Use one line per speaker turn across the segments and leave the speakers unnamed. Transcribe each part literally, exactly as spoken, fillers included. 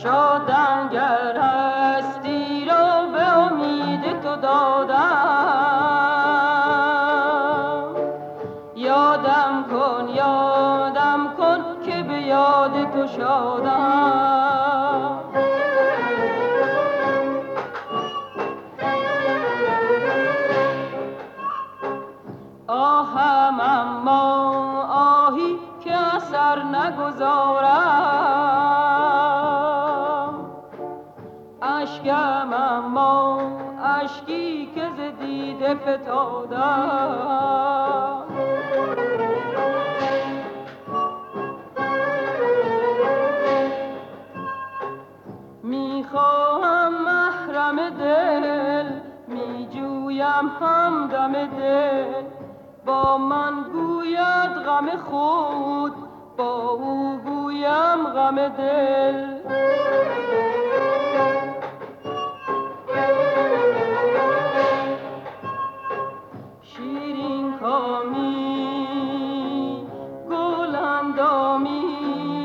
شادم گر هستی را به امید تو دادم. یادم کن یادم کن که به یاد تو شادم. آهم اما آهی که اثر نگذارم، اشکم اما اشکی که ز دیده فتادم. میخواهم محرم دل، میجویم همدم دل، با من گوید غم خود، با او گویم غم دل. شیرین کامی گل اندامی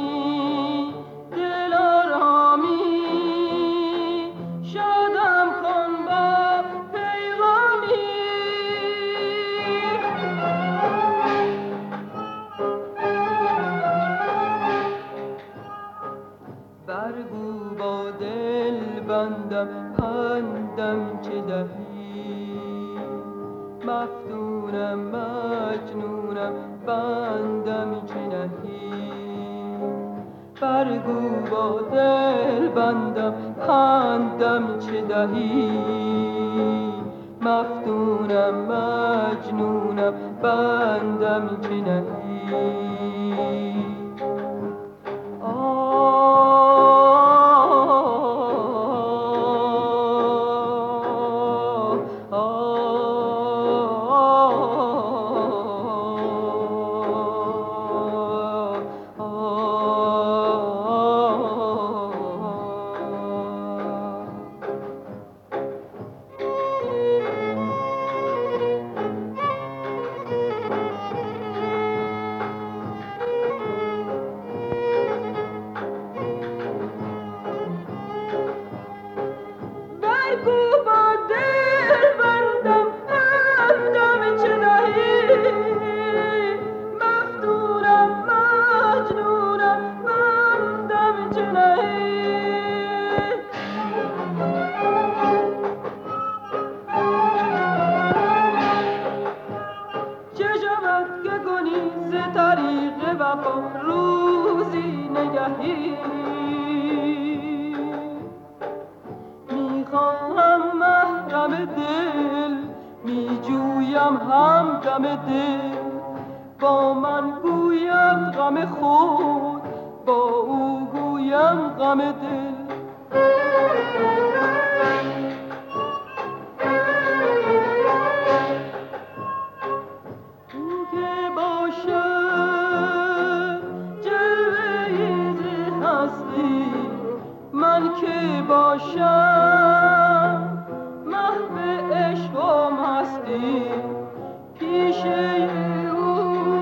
دل آرامی، شادم کن با پیغامی. برگو با دل بندم پندم چه دهی، مفتونم مجنونم بندم چه نهی. برگو با دل بندم پندم چه دهی، مفتونم مجنونم بندم چه نهی. روزی نگهی میخواهم محرم دل، میجویم همدم دل، با من گوید غم خود، با او گویم غم دل. من که باشم محو عشق و مستی، پیش او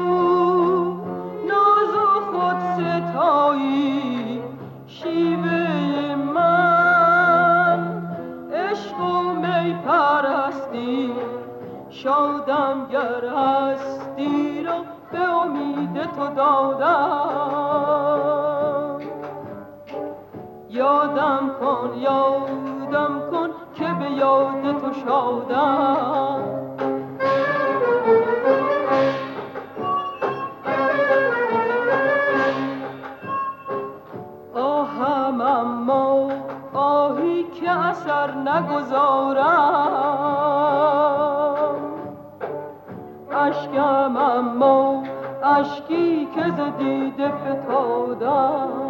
ناز و خود ستایی. شیوه من عشق و می پرستی، شادم گر هستی را به امید تو دادم. یادم کن یادم کن که به یاد تو شادم. آهم اما آهی که اثر نگذارم، اشکم اما اشکی که ز دیده فتادم.